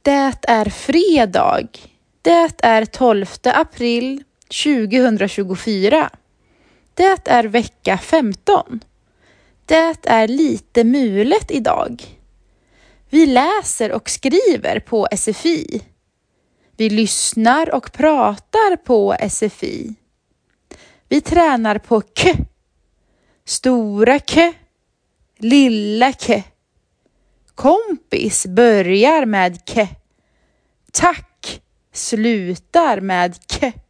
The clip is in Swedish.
Det är fredag. Det är 12 april 2024. Det är vecka 15. Det är lite mulet idag. Vi läser och skriver på SFI. Vi lyssnar och pratar på SFI. Vi tränar på K. Stora K. Lilla K. Kompis börjar med K. Tack slutar med K.